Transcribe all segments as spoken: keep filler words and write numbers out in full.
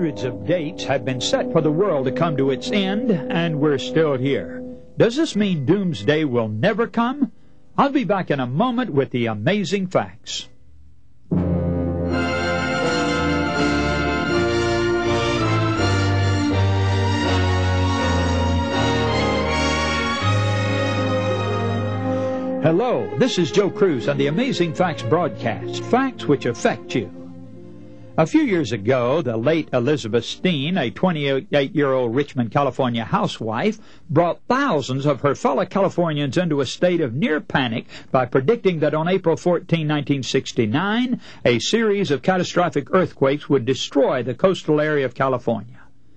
Hundreds of dates have been set for the world to come to its end, and we're still here. Does this mean doomsday will never come? I'll be back in a moment with the amazing facts. Hello, this is Joe Cruz on the Amazing Facts broadcast, facts which affect you. A few years ago, the late Elizabeth Steen, a twenty-eight-year-old Richmond, California housewife, brought thousands of her fellow Californians into a state of near panic by predicting that on April fourteenth, nineteen sixty-nine, a series of catastrophic earthquakes would destroy the coastal area of California.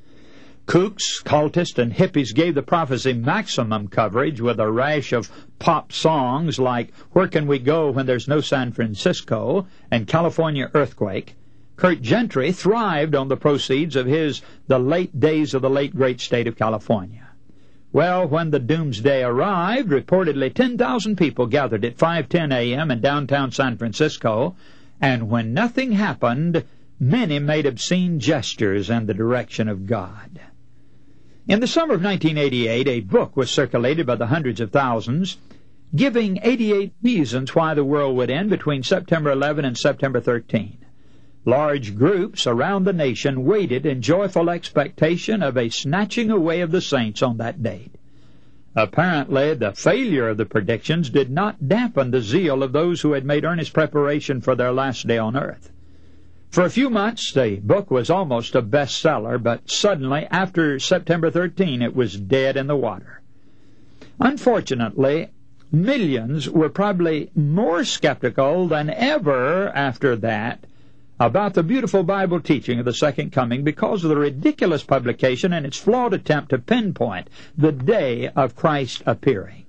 Kooks, cultists, and hippies gave the prophecy maximum coverage with a rash of pop songs like Where Can We Go When There's No San Francisco and California Earthquake. Kurt Gentry thrived on the proceeds of his The Late Days of the Late Great State of California. Well, when the doomsday arrived, reportedly ten thousand people gathered at five ten a.m. in downtown San Francisco, and when nothing happened, many made obscene gestures in the direction of God. In the summer of nineteen eighty-eight, a book was circulated by the hundreds of thousands, giving eighty-eight reasons why the world would end between September eleventh and September thirteenth. Large groups around the nation waited in joyful expectation of a snatching away of the saints on that date. Apparently, the failure of the predictions did not dampen the zeal of those who had made earnest preparation for their last day on earth. For a few months, the book was almost a bestseller, but suddenly, after September thirteenth, it was dead in the water. Unfortunately, millions were probably more skeptical than ever after that about the beautiful Bible teaching of the Second Coming because of the ridiculous publication and its flawed attempt to pinpoint the day of Christ appearing.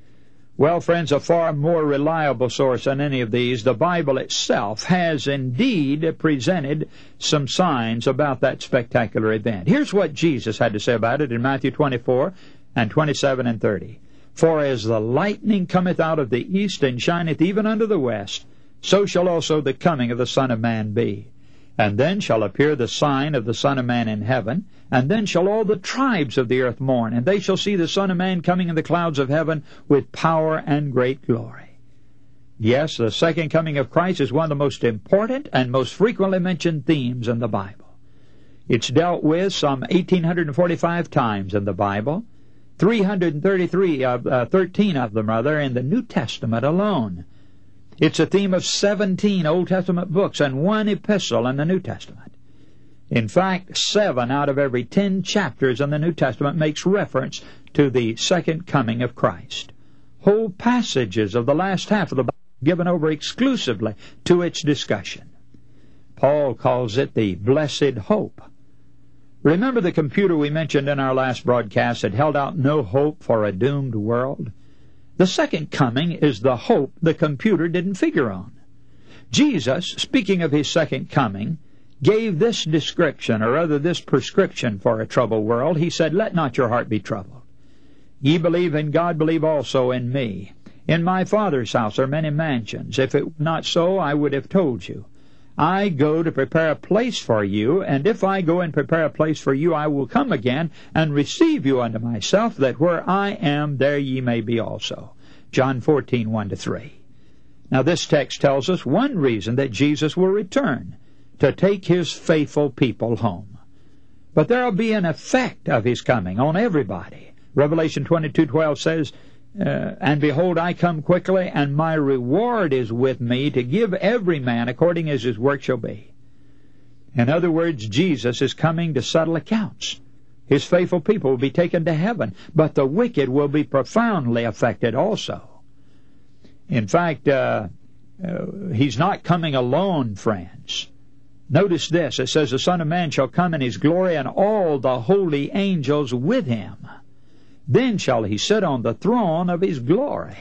Well, friends, a far more reliable source than any of these, the Bible itself has indeed presented some signs about that spectacular event. Here's what Jesus had to say about it in Matthew twenty-four and twenty-seven and thirty. For as the lightning cometh out of the east and shineth even unto the west, so shall also the coming of the Son of Man be. And then shall appear the sign of the Son of Man in heaven, and then shall all the tribes of the earth mourn, and they shall see the Son of Man coming in the clouds of heaven with power and great glory. Yes, the second coming of Christ is one of the most important and most frequently mentioned themes in the Bible. It's dealt with some one thousand eight hundred forty-five times in the Bible, three hundred thirty-three of, uh, thirteen of them, rather, in the New Testament alone. It's a theme of seventeen Old Testament books and one epistle in the New Testament. In fact, seven out of every ten chapters in the New Testament makes reference to the second coming of Christ. Whole passages of the last half of the Bible are given over exclusively to its discussion. Paul calls it the blessed hope. Remember the computer we mentioned in our last broadcast had held out no hope for a doomed world? The second coming is the hope the computer didn't figure on. Jesus, speaking of his second coming, gave this description, or rather this prescription for a troubled world. He said, Let not your heart be troubled. Ye believe in God, believe also in me. In my Father's house are many mansions. If it were not so, I would have told you. I go to prepare a place for you, and if I go and prepare a place for you, I will come again and receive you unto myself, that where I am, there ye may be also. John fourteen, one to three. Now this text tells us one reason that Jesus will return, to take his faithful people home. But there will be an effect of his coming on everybody. Revelation twenty-two twelve says, Uh, and behold, I come quickly, and my reward is with me to give every man according as his work shall be. In other words, Jesus is coming to settle accounts. His faithful people will be taken to heaven, but the wicked will be profoundly affected also. In fact, uh, uh, he's not coming alone, friends. Notice this. It says, The Son of Man shall come in his glory, and all the holy angels with him. Then shall he sit on the throne of his glory.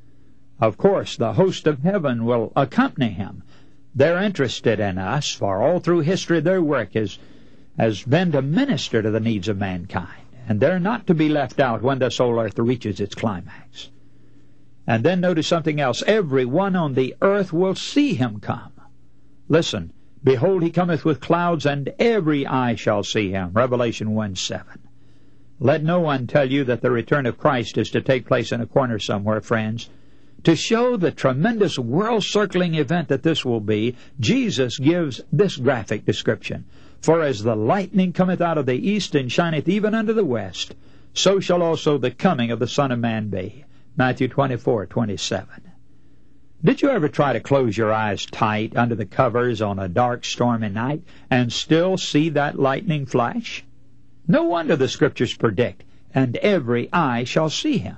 Of course, the host of heaven will accompany him. They're interested in us, for all through history their work is, has been to minister to the needs of mankind. And they're not to be left out when this whole earth reaches its climax. And then notice something else. Everyone on the earth will see him come. Listen, Behold, he cometh with clouds, and every eye shall see him. Revelation one seven. Let no one tell you that the return of Christ is to take place in a corner somewhere, friends. To show the tremendous world-circling event that this will be, Jesus gives this graphic description. For as the lightning cometh out of the east, and shineth even unto the west, so shall also the coming of the Son of Man be. Matthew twenty-four twenty-seven. Did you ever try to close your eyes tight under the covers on a dark, stormy night and still see that lightning flash? No wonder the Scriptures predict, and every eye shall see him.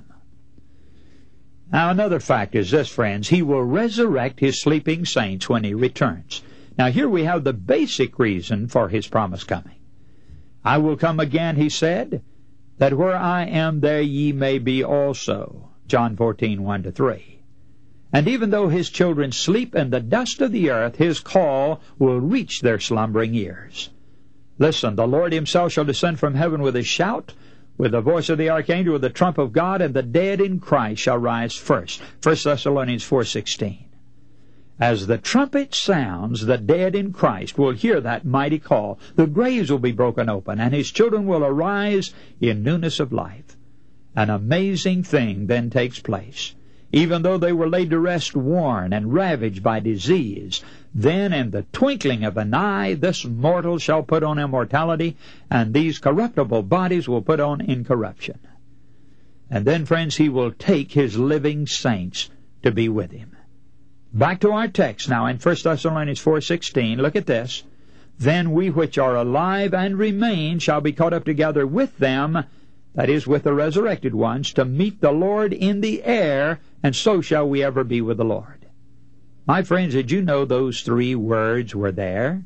Now, another fact is this, friends. He will resurrect his sleeping saints when he returns. Now, here we have the basic reason for his promised coming. I will come again, he said, that where I am, there ye may be also. John fourteen one to three. And even though his children sleep in the dust of the earth, his call will reach their slumbering ears. Listen, the Lord himself shall descend from heaven with a shout, with the voice of the archangel, with the trump of God, and the dead in Christ shall rise first. First Thessalonians four sixteen. As the trumpet sounds, the dead in Christ will hear that mighty call. The graves will be broken open, and his children will arise in newness of life. An amazing thing then takes place. Even though they were laid to rest worn and ravaged by disease, then in the twinkling of an eye this mortal shall put on immortality, and these corruptible bodies will put on incorruption. And then, friends, he will take his living saints to be with him. Back to our text now in First Thessalonians four sixteen. Look at this. Then we which are alive and remain shall be caught up together with them, that is, with the resurrected ones, to meet the Lord in the air, and so shall we ever be with the Lord. My friends, did you know those three words were there?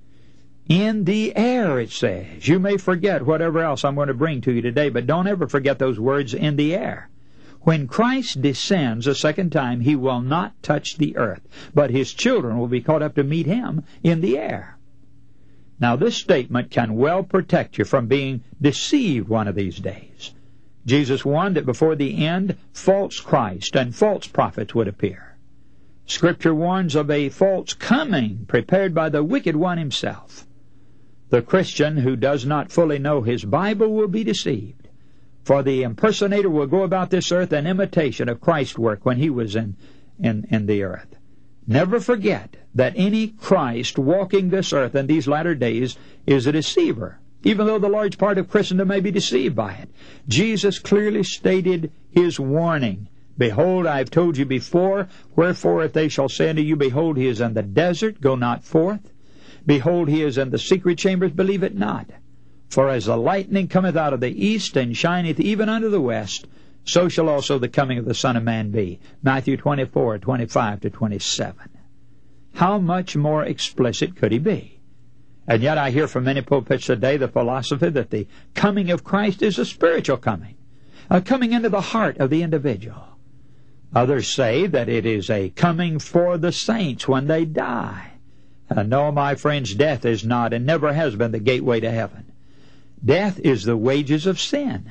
In the air, it says. You may forget whatever else I'm going to bring to you today, but don't ever forget those words, in the air. When Christ descends a second time, he will not touch the earth, but his children will be caught up to meet him in the air. Now, this statement can well protect you from being deceived one of these days. Jesus warned that before the end, false Christ and false prophets would appear. Scripture warns of a false coming prepared by the wicked one himself. The Christian who does not fully know his Bible will be deceived, for the impersonator will go about this earth in imitation of Christ's work when he was in, in, in the earth. Never forget that any Christ walking this earth in these latter days is a deceiver, even though the large part of Christendom may be deceived by it. Jesus clearly stated his warning. Behold, I have told you before, wherefore if they shall say unto you, behold, he is in the desert, go not forth. Behold, he is in the secret chambers, believe it not. For as the lightning cometh out of the east, and shineth even unto the west, so shall also the coming of the Son of Man be. Matthew twenty-four twenty-five to twenty-seven. How much more explicit could he be? And yet I hear from many pulpits today the philosophy that the coming of Christ is a spiritual coming, a coming into the heart of the individual. Others say that it is a coming for the saints when they die. Uh, no, my friends, death is not and never has been the gateway to heaven. Death is the wages of sin.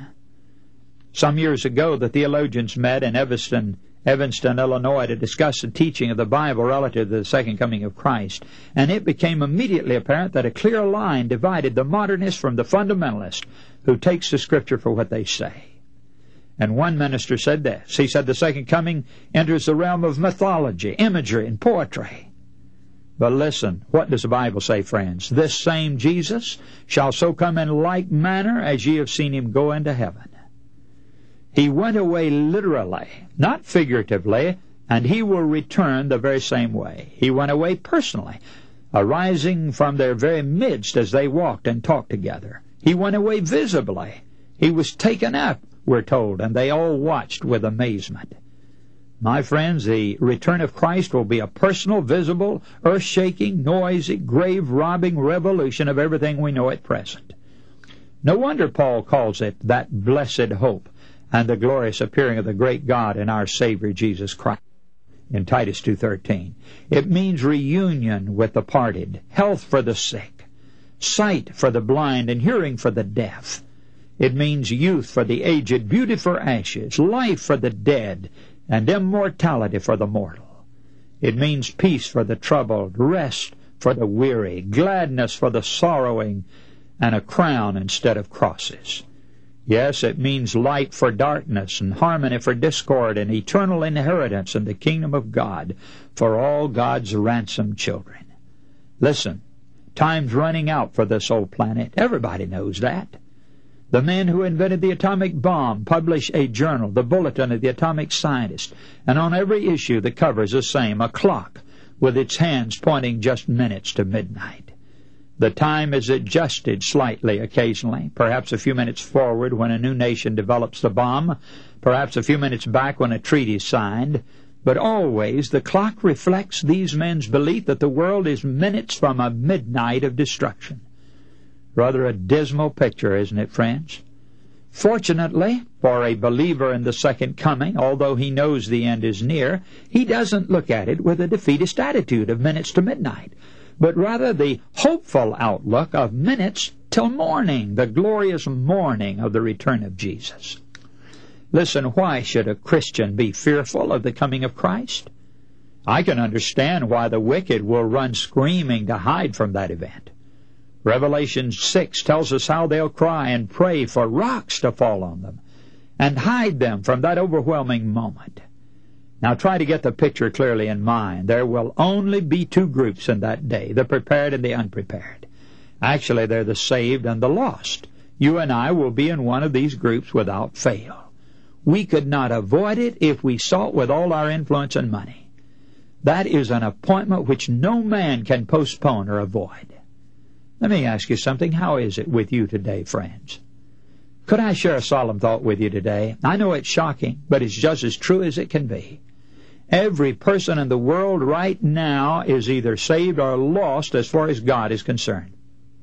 Some years ago, the theologians met in Evanston, Evanston, Illinois, to discuss the teaching of the Bible relative to the second coming of Christ, and it became immediately apparent that a clear line divided the modernist from the fundamentalist who takes the Scripture for what they say. And one minister said this. He said the second coming enters the realm of mythology, imagery, and poetry. But listen, what does the Bible say, friends? This same Jesus shall so come in like manner as ye have seen him go into heaven. He went away literally, not figuratively, and he will return the very same way. He went away personally, arising from their very midst as they walked and talked together. He went away visibly. He was taken up, we're told, and they all watched with amazement. My friends, the return of Christ will be a personal, visible, earth-shaking, noisy, grave-robbing revolution of everything we know at present. No wonder Paul calls it that blessed hope and the glorious appearing of the great God and our Savior Jesus Christ in Titus two thirteen. It means reunion with the parted, health for the sick, sight for the blind, and hearing for the deaf. It means youth for the aged, beauty for ashes, life for the dead, and immortality for the mortal. It means peace for the troubled, rest for the weary, gladness for the sorrowing, and a crown instead of crosses. Yes, it means light for darkness, and harmony for discord, and eternal inheritance in the kingdom of God for all God's ransomed children. Listen, time's running out for this old planet. Everybody knows that. The men who invented the atomic bomb publish a journal, the Bulletin of the Atomic Scientist, and on every issue the cover is the same, a clock with its hands pointing just minutes to midnight. The time is adjusted slightly occasionally, perhaps a few minutes forward when a new nation develops the bomb, perhaps a few minutes back when a treaty is signed, but always the clock reflects these men's belief that the world is minutes from a midnight of destruction. Rather a dismal picture, isn't it, friends? Fortunately, for a believer in the second coming, although he knows the end is near, he doesn't look at it with a defeatist attitude of minutes to midnight, but rather the hopeful outlook of minutes till morning, the glorious morning of the return of Jesus. Listen, why should a Christian be fearful of the coming of Christ? I can understand why the wicked will run screaming to hide from that event. Revelation six tells us how they'll cry and pray for rocks to fall on them and hide them from that overwhelming moment. Now try to get the picture clearly in mind. There will only be two groups in that day, the prepared and the unprepared. Actually, they're the saved and the lost. You and I will be in one of these groups without fail. We could not avoid it if we sought with all our influence and money. That is an appointment which no man can postpone or avoid. Let me ask you something. How is it with you today, friends? Could I share a solemn thought with you today? I know it's shocking, but it's just as true as it can be. Every person in the world right now is either saved or lost as far as God is concerned.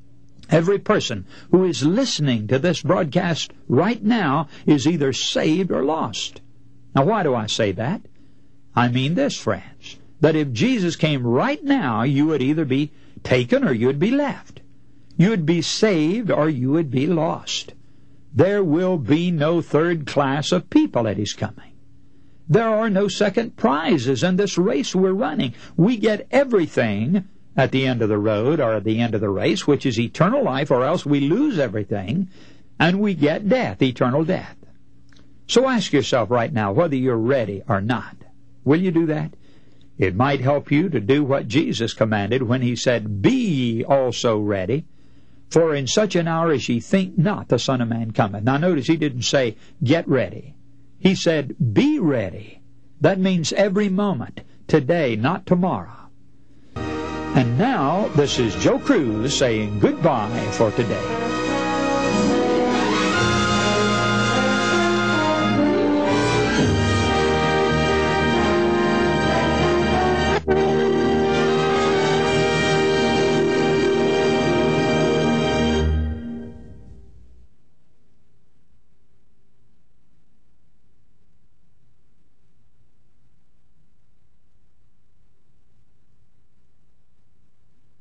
Every person who is listening to this broadcast right now is either saved or lost. Now, why do I say that? I mean this, friends, that if Jesus came right now, you would either be taken or you would be left. You would be saved or you would be lost. There will be no third class of people at His coming. There are no second prizes in this race we're running. We get everything at the end of the road or at the end of the race, which is eternal life, or else we lose everything, and we get death, eternal death. So ask yourself right now whether you're ready or not. Will you do that? It might help you to do what Jesus commanded when He said, "Be ye also ready, for in such an hour as ye think not, the Son of Man cometh." Now notice He didn't say, "Get ready." He said, "Be ready." That means every moment, today, not tomorrow. And now, this is Joe Cruz saying goodbye for today.